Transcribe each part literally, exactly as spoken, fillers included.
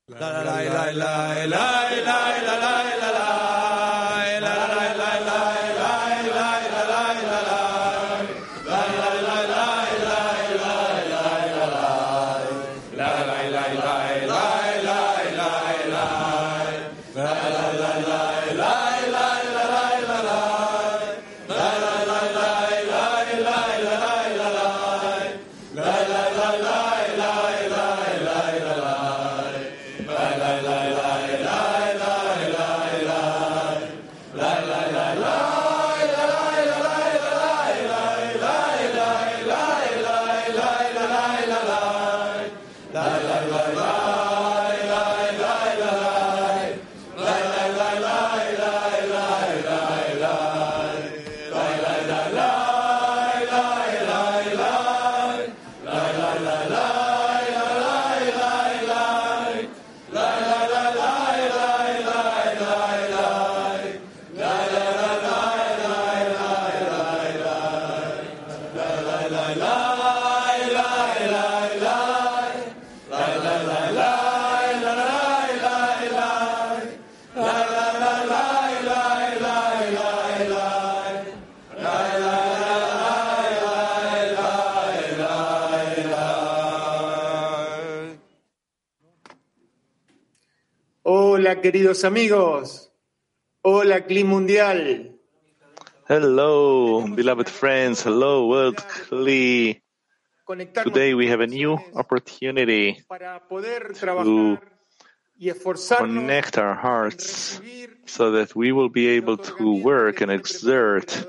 Hola, queridos amigos. Hola, Cli Mundial. Hello, beloved friends. Hello, World Cli. Today we have a new opportunity to connect our hearts so that we will be able to work and exert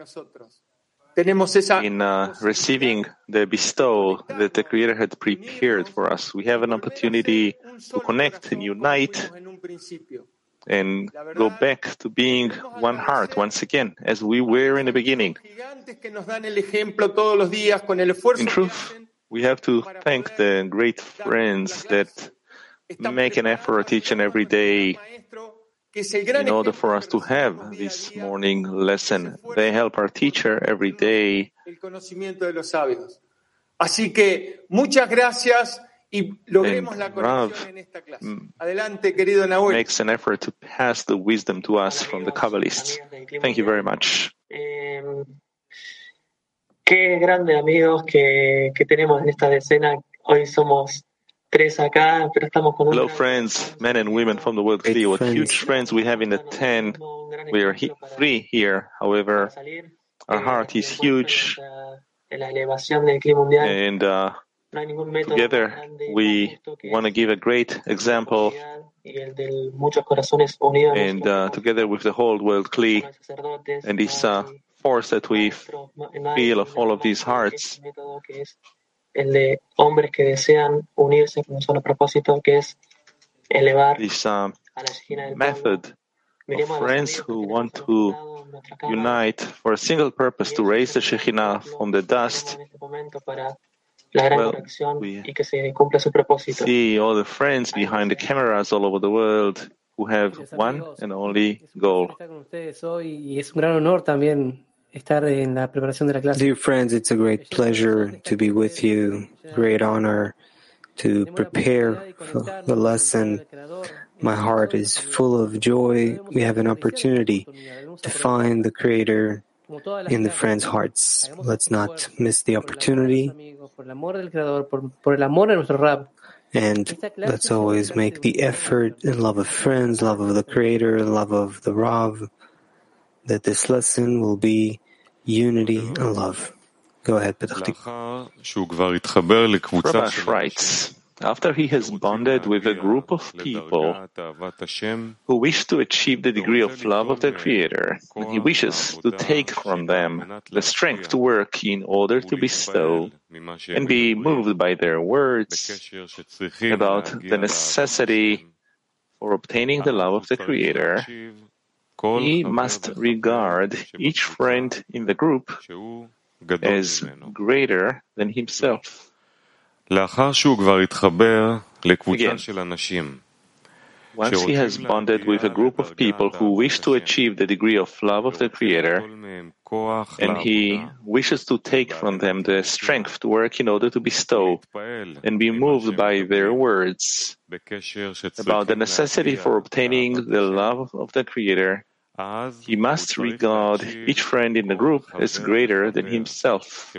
in uh, receiving the bestowal that the Creator had prepared for us. We have an opportunity to connect and unite and go back to being one heart once again, as we were in the beginning. In truth, we have to thank the great friends that make an effort each and every day in order for us to have this morning lesson. They help our teacher every day. Así que muchas gracias y logremos la conexión en esta clase. Adelante, querido Nahuel. Makes an effort to pass the wisdom to us from the Kabbalists. Thank you very much. Eh, qué grande, amigos, que, que tenemos en esta decena. Hoy somos tres acá, pero estamos con Hello, friends, men and women from the world clear. What huge friends we have in the ten. We are he- three here. However, our heart is huge. And uh, together, we want to give a great example. And uh, together with the whole world clear and this uh, force that we feel of all of these hearts, el de hombres que desean unirse con un solo propósito, que es elevar this uh, method of friends who want to unite for a single purpose, to raise the Shekhinah from the dust. Well, we see all the friends behind the cameras all over the world who have one and only goal. Dear friends, it's a great pleasure to be with you, great honor to prepare for the lesson. My heart is full of joy. We have an opportunity to find the Creator in the friends' hearts. Let's not miss the opportunity. And let's always make the effort in love of friends, love of the Creator, love of the Rav, that this lesson will be unity and love. Go ahead, Petach Rabash writes, after he has bonded with a group of people who wish to achieve the degree of love of the Creator, and he wishes to take from them the strength to work in order to bestow and be moved by their words about the necessity for obtaining the love of the Creator, he must regard each friend in the group as greater than himself. Again, Once he has bonded with a group of people who wish to achieve the degree of love of the Creator, and he wishes to take from them the strength to work in order to bestow, and be moved by their words about the necessity for obtaining the love of the Creator, he must regard each friend in the group as greater than himself.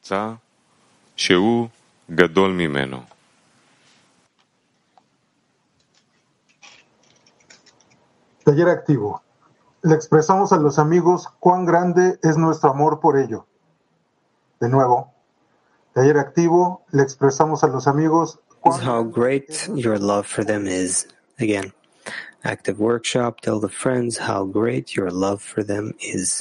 Taller activo. Le expresamos a los amigos cuán grande es nuestro amor por ello. De nuevo. Taller activo. Le expresamos a los amigos cuán how great your love for them is. Again. Active workshop. Tell the friends how great your love for them is.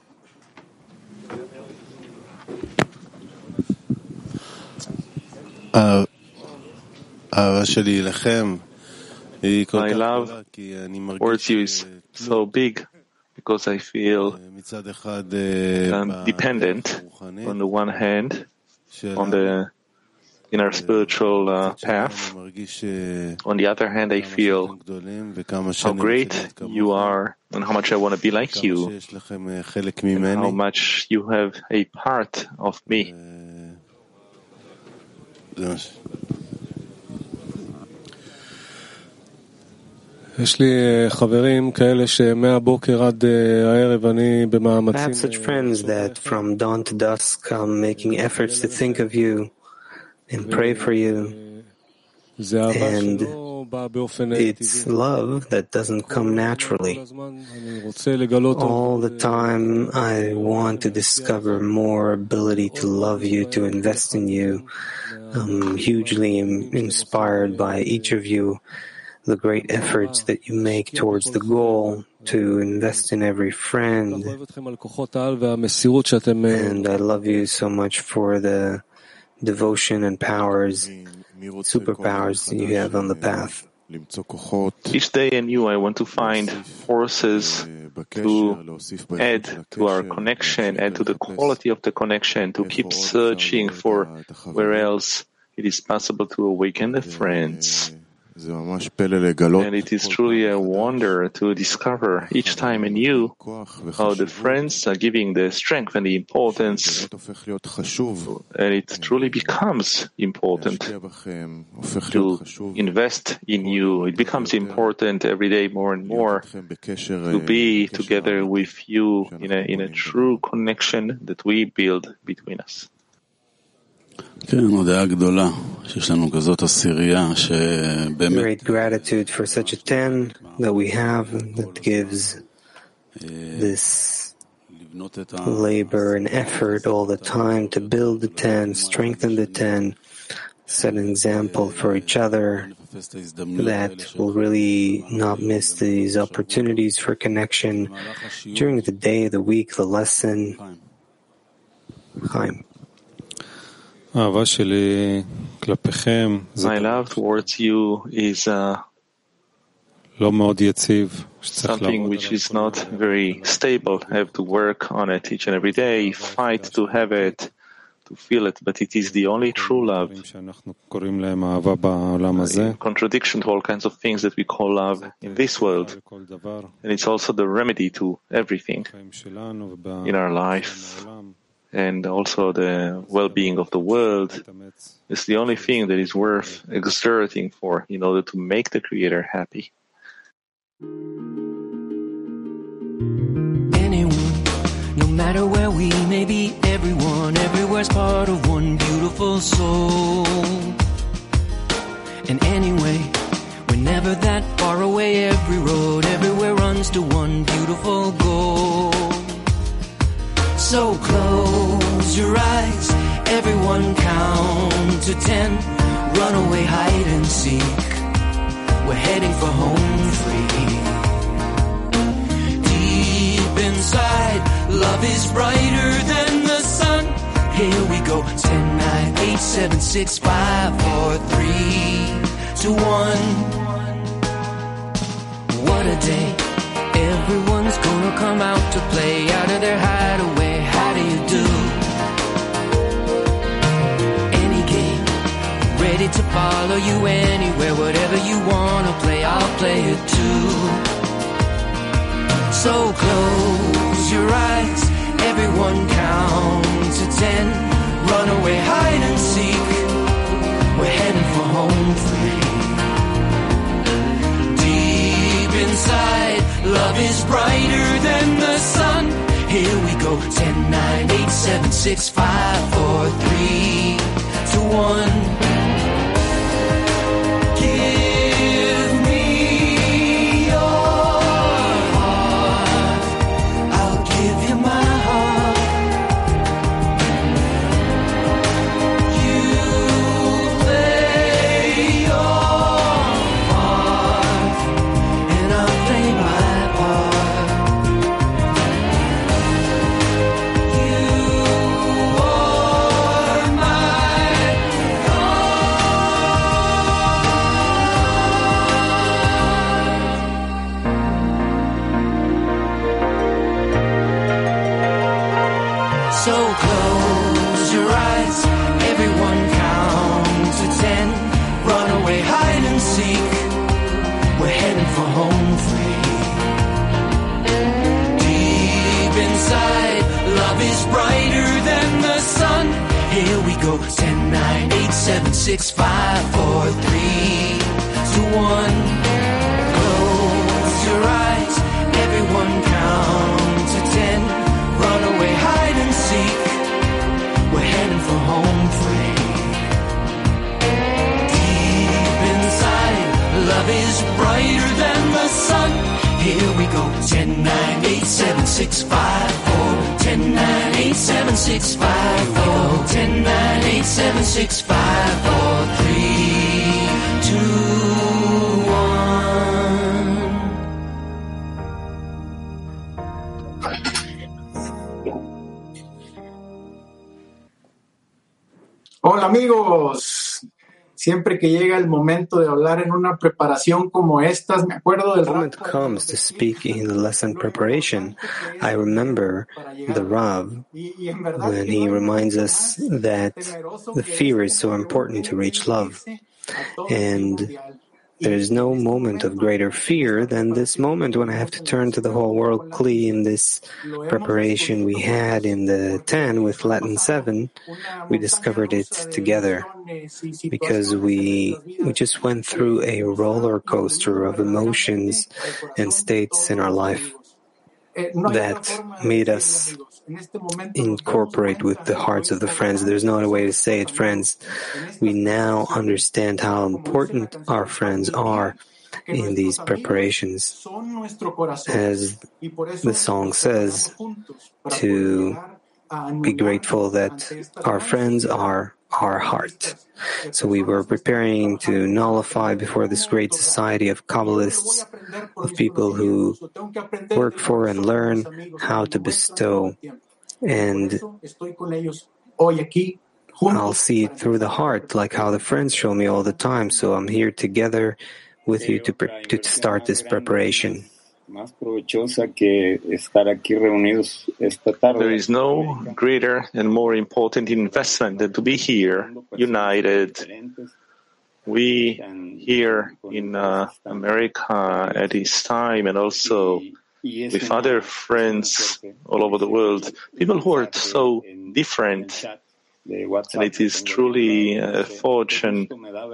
My love towards you is so big because I feel um, dependent on the one hand on the in our spiritual uh, path. On the other hand, I feel how great you are and how much I want to be like you and how much you have a part of me. I have such friends that from dawn to dusk I'm making efforts to think of you and pray for you. And it's love that doesn't come naturally. All the time I want to discover more ability to love you, to invest in you. I'm hugely inspired by each of you, the great efforts that you make towards the goal to invest in every friend. And I love you so much for the devotion and powers, superpowers you have on the path. Each day anew I want to find forces to add to our connection, add to the quality of the connection, to keep searching for where else it is possible to awaken the friends. And it is truly a wonder to discover each time anew how the friends are giving the strength and the importance, and it truly becomes important to invest in you. It becomes important every day more and more to be together with you in a, in a true connection that we build between us. Great gratitude for such a ten that we have that gives this labor and effort all the time to build the ten, strengthen the ten, set an example for each other that will really not miss these opportunities for connection during the day, the week, the lesson. Chaim. My love towards you is uh, something which is not very stable. I have to work on it each and every day, fight to have it, to feel it, but it is the only true love. In contradiction to all kinds of things that we call love in this world. And it's also the remedy to everything in our life. And also the well-being of the world is the only thing that is worth exerting for in order to make the Creator happy. Anyone, no matter where we may be, everyone, everywhere's part of one beautiful soul. And anyway, we're never that far away. Every road, everywhere runs to one beautiful goal. So close your eyes, everyone count to ten. Run away, hide and seek. We're heading for home free. Deep inside, love is brighter than the sun. Here we go, ten, nine, eight, seven, six, five, four, three, two, one. What a day. Everyone's gonna come out to play out of their hideaway. How do you do? Any game, ready to follow you anywhere. Whatever you wanna play, I'll play it too. So close your eyes, everyone count to ten. Run away, hide and seek, we're heading for home free. Deep inside, love is brighter than the sun. Here we go, ten, nine, eight, seven, six, five, four, three, two, one. Give me your heart, I'll give you my heart. You play your part, and I'll play my part. You are my So close your eyes, everyone count to ten. Run away, hide and seek, we're heading for home free. Deep inside, love is brighter than the sun. Here we go, ten, nine, eight, seven, six, five, four, three, two, one. Close your eyes, everyone count to ten. Run away, hide and seek, we're heading for home free. Deep inside, love is brighter than the sun. Here we go, ten, nine, eight, seven, six, five, four. ten, nine, eight, seven, six, five, four. ten, nine, eight, seven, six, five, four, three, two, one. Hola amigos, siempre que llega el momento de hablar en una preparación como estas, me acuerdo del The moment comes to speak in the lesson preparation. I remember the Rav when he reminds us that the fear is so important to reach love. And there is no moment of greater fear than this moment when I have to turn to the whole world Kli in this preparation we had in the ten with Latin seven. We discovered it together because we we just went through a roller coaster of emotions and states in our life that made us incorporate with the hearts of the friends. There's no other way to say it, friends. We now understand how important our friends are in these preparations. As the song says, to be grateful that our friends are our heart. So we were preparing to nullify before this great society of Kabbalists, of people who work for and learn how to bestow. And I'll see it through the heart, like how the friends show me all the time. So I'm here together with you to, pre- to start this preparation. There is no greater and more important investment than to be here, united. We here in uh, America at this time, and also with other friends all over the world, people who are so different. And it is truly a fortune.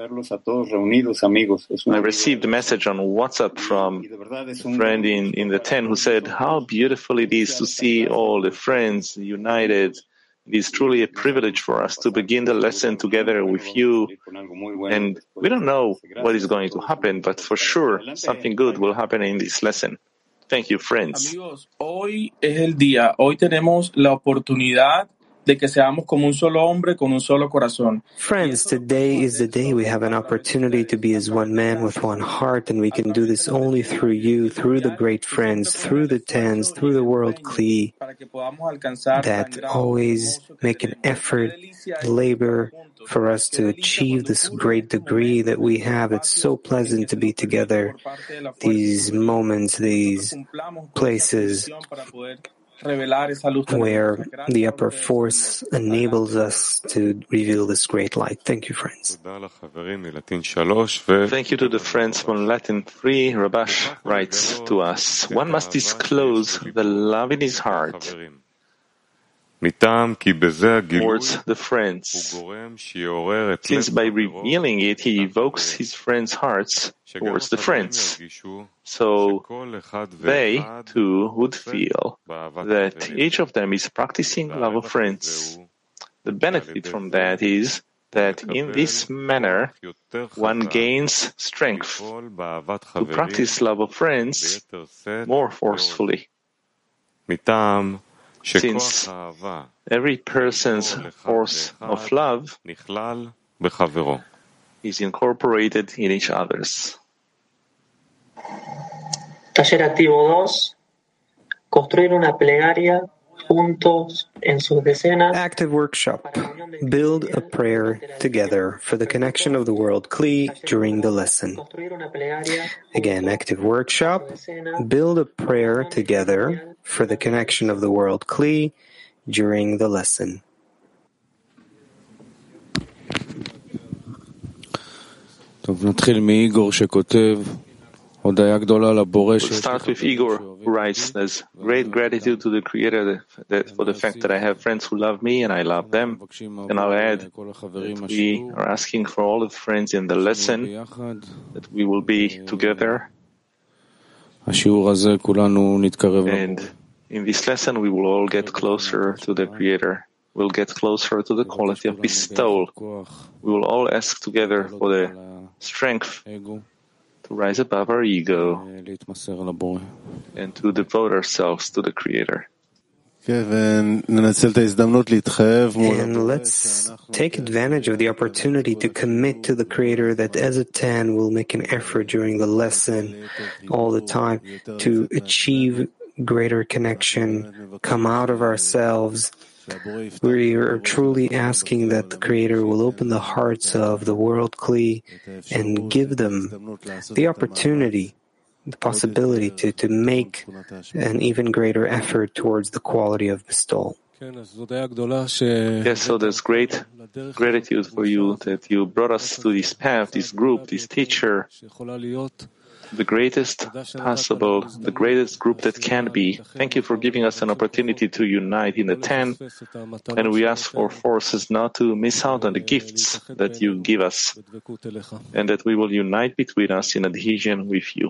I received a message on WhatsApp from a friend in, in the ten who said how beautiful it is to see all the friends united. It is truly a privilege for us to begin the lesson together with you. And we don't know what is going to happen, but for sure something good will happen in this lesson. Thank you, friends. Amigos, hoy es el día. Hoy tenemos la oportunidad de que seamos como un solo hombre con un solo corazón. Friends, today is the day we have an opportunity to be as one man with one heart, and we can do this only through you, through the great friends, through the tens, through the world Kli, that always make an effort, labor for us to achieve this great degree that we have. It's so pleasant to be together, these moments, these places. revelar esa luz tan where hermosa. Gracias, the upper Jorge. force enables us to reveal this great light. Thank you, friends. Thank you to the friends from Latin three. Rabash writes to us, one must disclose the love in his heart towards the friends, since by revealing it he evokes his friends' hearts towards the friends. So they too would feel that each of them is practicing love of friends. The benefit from that is that in this manner one gains strength to practice love of friends more forcefully, since every person's force of love is incorporated in each other's. Taller activo dos. Construir una plegaria juntos en sus decenas. Active workshop. Build a prayer together for the connection of the world Kli during the lesson. Again, active workshop. Build a prayer together for the connection of the world Kli during the lesson. טוב, נתחיל מאיגור שכותב הודיה גדולה לבורא. We'll start with Igor, who writes, there's great gratitude to the Creator that, for the fact that I have friends who love me and I love them. And I'll add that we are asking for all the friends in the lesson that we will be together. השיעור הזה כולנו נתקרב. And in this lesson we will all get closer to the Creator. We'll get closer to the quality of bestowal. We will all ask together for the strength to rise above our ego and to devote ourselves to the Creator. And let's take advantage of the opportunity to commit to the Creator that as a ten we'll make an effort during the lesson all the time to achieve greater connection, come out of ourselves. We are truly asking that the Creator will open the hearts of the world Kli and give them the opportunity, the possibility to, to make an even greater effort towards the quality of bestowal. Yes, so there's great gratitude for you that you brought us to this path, this group, this teacher, the greatest possible, the greatest group that can be. Thank you for giving us an opportunity to unite in the ten, and we ask for forces not to miss out on the gifts that you give us, and that we will unite between us in adhesion with you.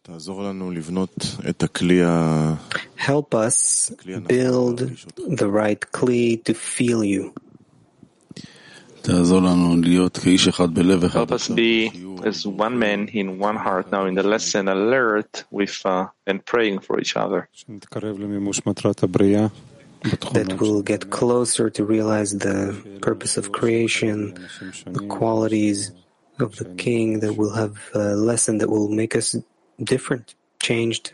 Help us build the right Kli to feel you. Help us be as one man in one heart now in the lesson, alert with uh, and praying for each other. That will get closer to realize the purpose of creation, the qualities of the King, that will have a lesson that will make us different, changed.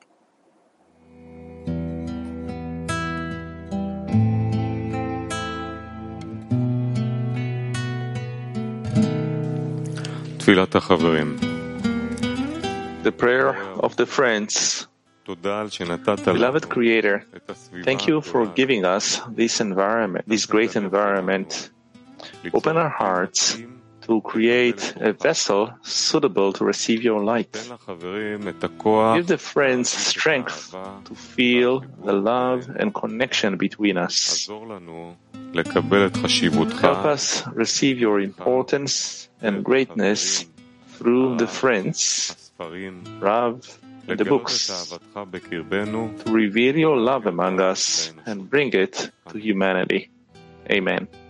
The prayer of the friends. Beloved Creator, thank you for giving us this environment, this great environment. Open our hearts to create a vessel suitable to receive your light. Give the friends strength to feel the love and connection between us. Help us receive your importance and greatness through the friends, Rav, and the books, to reveal your love among us and bring it to humanity. Amen.